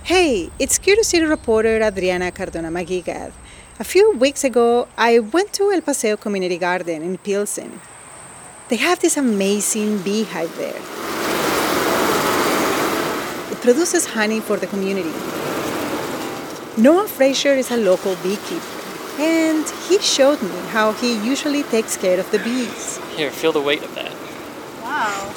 Hey, it's Curiosity reporter Adriana Cardona Magigad. A few weeks ago, I went to El Paseo Community Garden in Pilsen. They have this amazing beehive there. It produces honey for the community. Noah Fraser is a local beekeeper, and he showed me how he usually takes care of the bees. Here, feel the weight of that. Wow.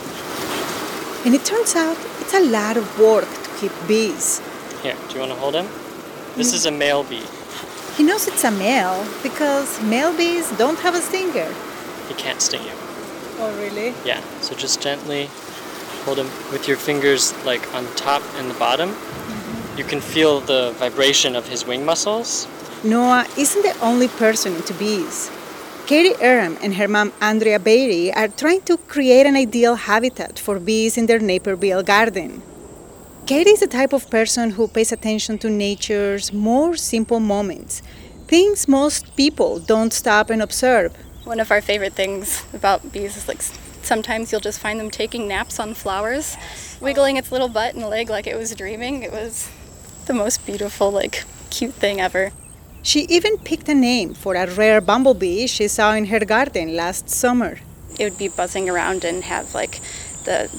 And it turns out it's a lot of work to keep bees. Here, do you want to hold him? This is a male bee. He knows it's a male because male bees don't have a stinger. He can't sting you. Oh, really? Yeah, so just gently hold him with your fingers like on top and the bottom. You can feel the vibration of his wing muscles. Noah isn't the only person into bees. Katie Aram and her mom Andrea Beatty are trying to create an ideal habitat for bees in their Naperville garden. Katie is the type of person who pays attention to nature's more simple moments, things most people don't stop and observe. One of our favorite things about bees is sometimes you'll just find them taking naps on flowers, wiggling its little butt and leg like it was dreaming. It was the most beautiful, cute thing ever. She even picked a name for a rare bumblebee she saw in her garden last summer. It would be buzzing around and have the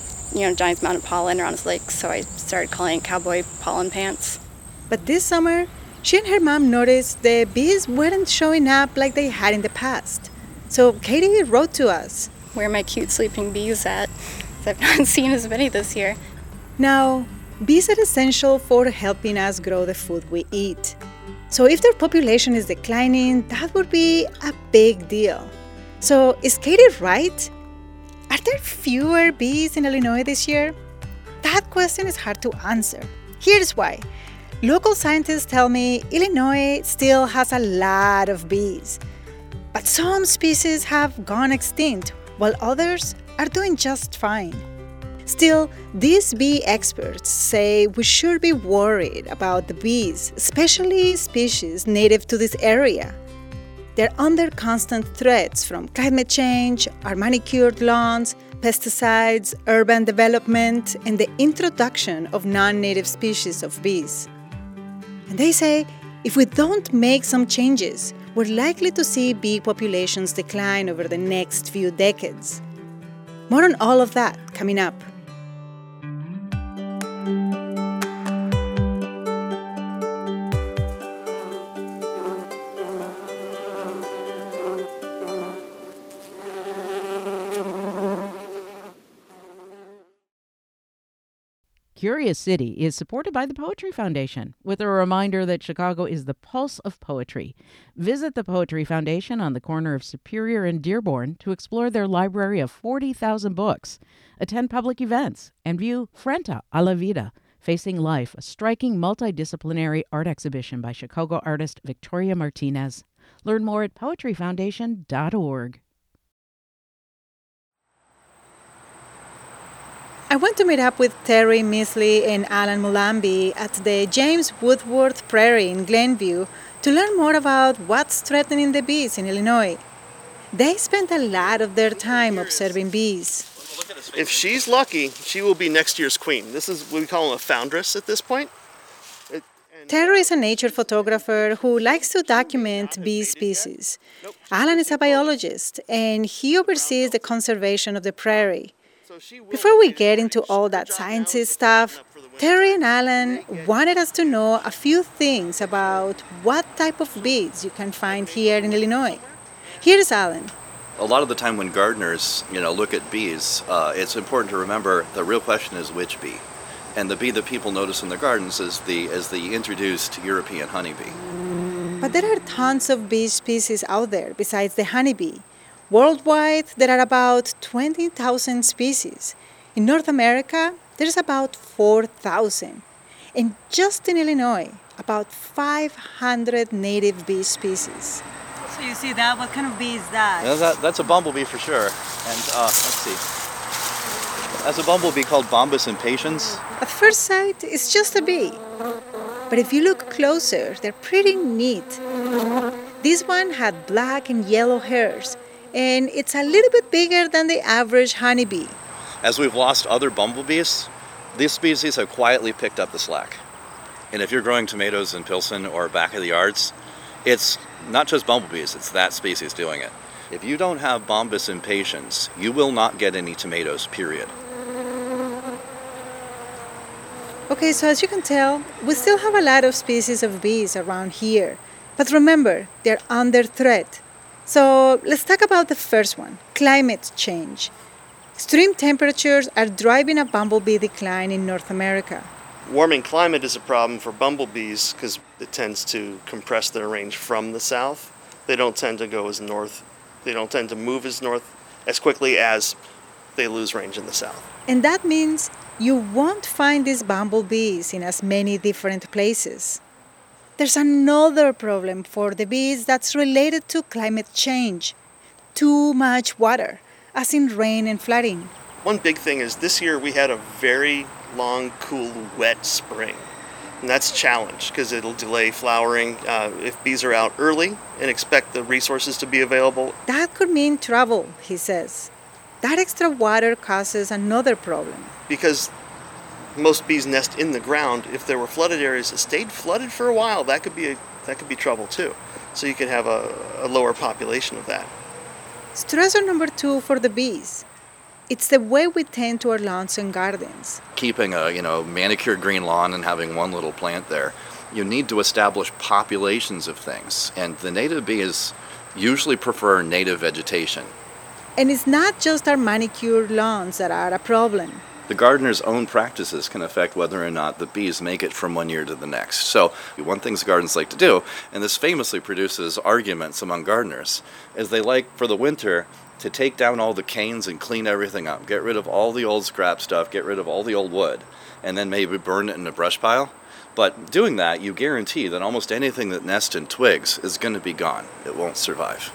giant amount of pollen around its legs, so I started calling it cowboy pollen pants. But this summer, she and her mom noticed the bees weren't showing up like they had in the past. So Katie wrote to us. Where are my cute sleeping bees at? I've not seen as many this year. Now, bees are essential for helping us grow the food we eat. So if their population is declining, that would be a big deal. So is Katie right? Are there fewer bees in Illinois this year? That question is hard to answer. Here's why. Local scientists tell me Illinois still has a lot of bees. But some species have gone extinct, while others are doing just fine. Still, these bee experts say we should be worried about the bees, especially species native to this area. They're under constant threats from climate change, our manicured lawns, pesticides, urban development, and the introduction of non-native species of bees. And they say if we don't make some changes, we're likely to see bee populations decline over the next few decades. More on all of that coming up. Curious City is supported by the Poetry Foundation, with a reminder that Chicago is the pulse of poetry. Visit the Poetry Foundation on the corner of Superior and Dearborn to explore their library of 40,000 books, attend public events, and view Frente a la Vida, Facing Life, a striking multidisciplinary art exhibition by Chicago artist Victoria Martinez. Learn more at poetryfoundation.org. I went to meet up with Terry Misley and Alan Mullamby at the James Woodworth Prairie in Glenview to learn more about what's threatening the bees in Illinois. They spent a lot of their time observing bees. If she's lucky, she will be next year's queen. This is what we call a foundress at this point. Terry is a nature photographer who likes to document bee species. Alan is a biologist, and he oversees the conservation of the prairie. Before we get into all that sciencey stuff, Terry and Alan wanted us to know a few things about what type of bees you can find here in Illinois. Here's Alan. A lot of the time when gardeners, look at bees, it's important to remember the real question is which bee. And the bee that people notice in their gardens is the introduced European honeybee. But there are tons of bee species out there besides the honeybee. Worldwide, there are about 20,000 species. In North America, there's about 4,000. And just in Illinois, about 500 native bee species. So you see that? What kind of bee is that? That's a bumblebee for sure. And let's see. That's a bumblebee called Bombus impatiens. At first sight, it's just a bee. But if you look closer, they're pretty neat. This one had black and yellow hairs, and it's a little bit bigger than the average honeybee. As we've lost other bumblebees, these species have quietly picked up the slack. And if you're growing tomatoes in Pilsen or back of the yards, it's not just bumblebees, it's that species doing it. If you don't have Bombus impatiens, you will not get any tomatoes, period. Okay, so as you can tell, we still have a lot of species of bees around here. But remember, they're under threat. So let's talk about the first one, climate change. Extreme temperatures are driving a bumblebee decline in North America. Warming climate is a problem for bumblebees because it tends to compress their range from the south. They don't tend to go as north. They don't tend to move as north as quickly as they lose range in the south. And that means you won't find these bumblebees in as many different places. There's another problem for the bees that's related to climate change. Too much water, as in rain and flooding. One big thing is this year we had a very long, cool, wet spring. And that's a challenge because it'll delay flowering if bees are out early and expect the resources to be available. That could mean trouble, he says. That extra water causes another problem. Because most bees nest in the ground, if there were flooded areas that stayed flooded for a while, that could be trouble too. So you can have a lower population of that. Stressor number 2 for the bees. It's the way we tend to our lawns and gardens. Keeping a manicured green lawn and having one little plant there, you need to establish populations of things. And the native bees usually prefer native vegetation. And it's not just our manicured lawns that are a problem. The gardener's own practices can affect whether or not the bees make it from one year to the next. So one thing gardens like to do, and this famously produces arguments among gardeners, is they like for the winter to take down all the canes and clean everything up, get rid of all the old scrap stuff, get rid of all the old wood, and then maybe burn it in a brush pile. But doing that, you guarantee that almost anything that nests in twigs is going to be gone. It won't survive.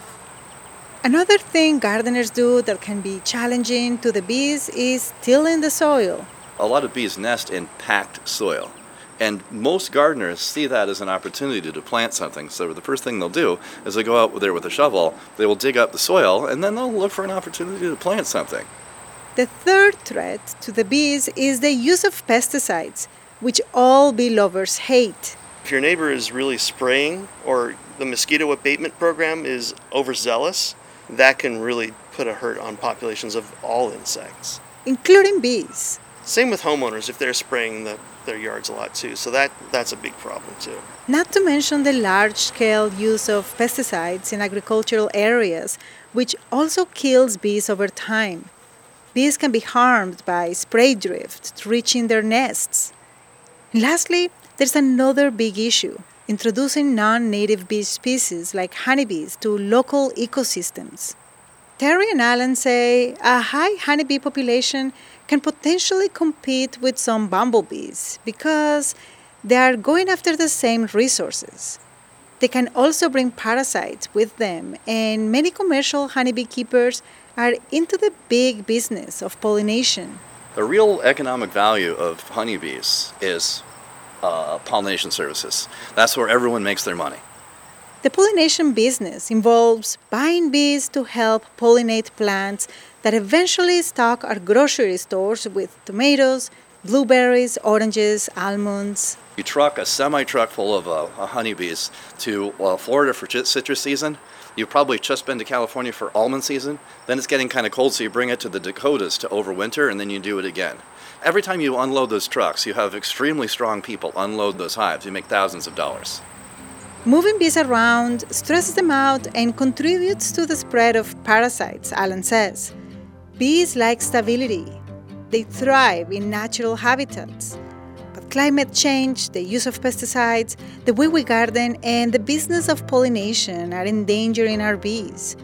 Another thing gardeners do that can be challenging to the bees is tilling the soil. A lot of bees nest in packed soil. And most gardeners see that as an opportunity to plant something. So the first thing they'll do is they go out there with a shovel, they will dig up the soil, and then they'll look for an opportunity to plant something. The third threat to the bees is the use of pesticides, which all bee lovers hate. If your neighbor is really spraying or the mosquito abatement program is overzealous, that can really put a hurt on populations of all insects, including bees. Same with homeowners if they're spraying their yards a lot too. So that's a big problem too. Not to mention the large-scale use of pesticides in agricultural areas, which also kills bees over time. Bees can be harmed by spray drift reaching their nests. And lastly, there's another big issue: introducing non-native bee species like honeybees to local ecosystems. Terry and Alan say a high honeybee population can potentially compete with some bumblebees because they are going after the same resources. They can also bring parasites with them, and many commercial honeybee keepers are into the big business of pollination. The real economic value of honeybees is pollination services. That's where everyone makes their money. The pollination business involves buying bees to help pollinate plants that eventually stock our grocery stores with tomatoes, blueberries, oranges, almonds. You truck a semi-truck full of honeybees to Florida for citrus season. You've probably just been to California for almond season. Then it's getting kind of cold, so you bring it to the Dakotas to overwinter, and then you do it again. Every time you unload those trucks, you have extremely strong people unload those hives. You make thousands of dollars. Moving bees around stresses them out and contributes to the spread of parasites, Alan says. Bees like stability. They thrive in natural habitats. But climate change, the use of pesticides, the way we garden, and the business of pollination are endangering our bees.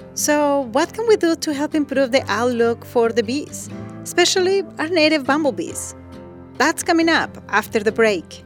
So what can we do to help improve the outlook for the bees, especially our native bumblebees? That's coming up after the break.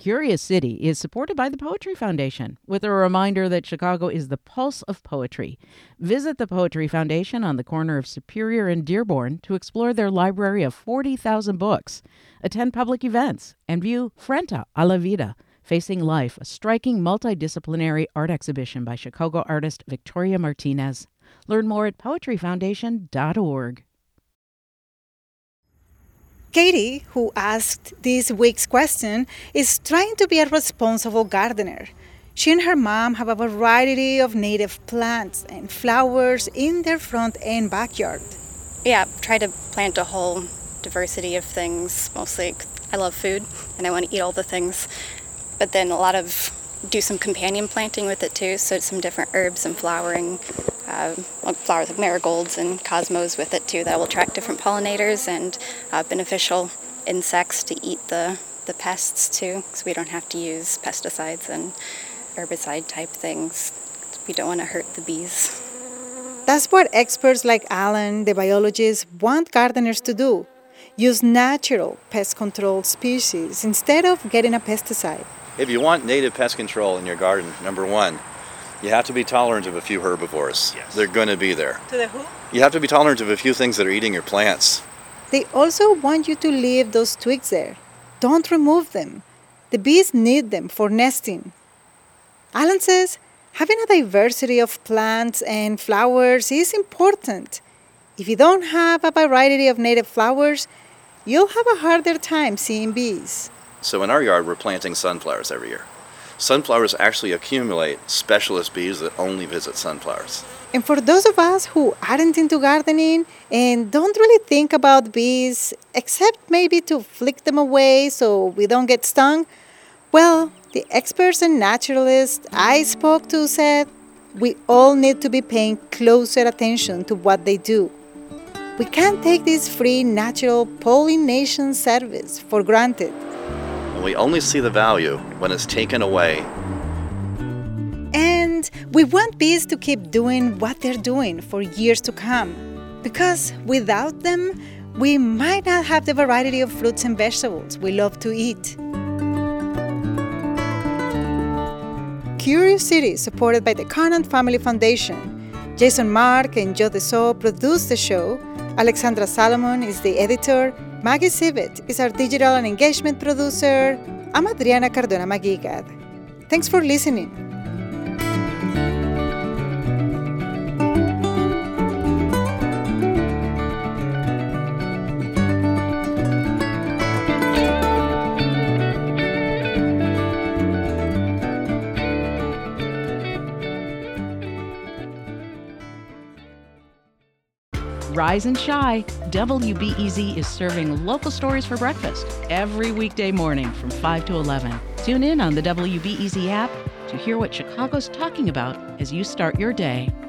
Curious City is supported by the Poetry Foundation, with a reminder that Chicago is the pulse of poetry. Visit the Poetry Foundation on the corner of Superior and Dearborn to explore their library of 40,000 books, attend public events, and view Frente a la Vida, Facing Life, a striking multidisciplinary art exhibition by Chicago artist Victoria Martinez. Learn more at poetryfoundation.org. Katie, who asked this week's question, is trying to be a responsible gardener. She and her mom have a variety of native plants and flowers in their front and backyard. Yeah, try to plant a whole diversity of things. Mostly I love food and I want to eat all the things. But then do some companion planting with it too, so some different herbs and flowering, flowers like marigolds and cosmos with it too that will attract different pollinators and beneficial insects to eat the pests too, because we don't have to use pesticides and herbicide type things. We don't want to hurt the bees. That's what experts like Alan, the biologist, want gardeners to do. Use natural pest control species instead of getting a pesticide. If you want native pest control in your garden, number one, you have to be tolerant of a few herbivores. Yes. They're going to be there. To the who? You have to be tolerant of a few things that are eating your plants. They also want you to leave those twigs there. Don't remove them. The bees need them for nesting. Alan says having a diversity of plants and flowers is important. If you don't have a variety of native flowers, you'll have a harder time seeing bees. So in our yard, we're planting sunflowers every year. Sunflowers actually accumulate specialist bees that only visit sunflowers. And for those of us who aren't into gardening and don't really think about bees, except maybe to flick them away so we don't get stung, well, the experts and naturalists I spoke to said we all need to be paying closer attention to what they do. We can't take this free natural pollination service for granted. We only see the value when it's taken away. And we want bees to keep doing what they're doing for years to come, because without them, we might not have the variety of fruits and vegetables we love to eat. Curious City, supported by the Conant Family Foundation. Jason Mark and Joe Deso produce the show. Alexandra Salomon is the editor. Maggie Sivit is our digital and engagement producer. I'm Adriana Cardona Maguigad. Thanks for listening. Rise and shine. WBEZ is serving local stories for breakfast every weekday morning from 5 to 11. Tune in on the WBEZ app to hear what Chicago's talking about as you start your day.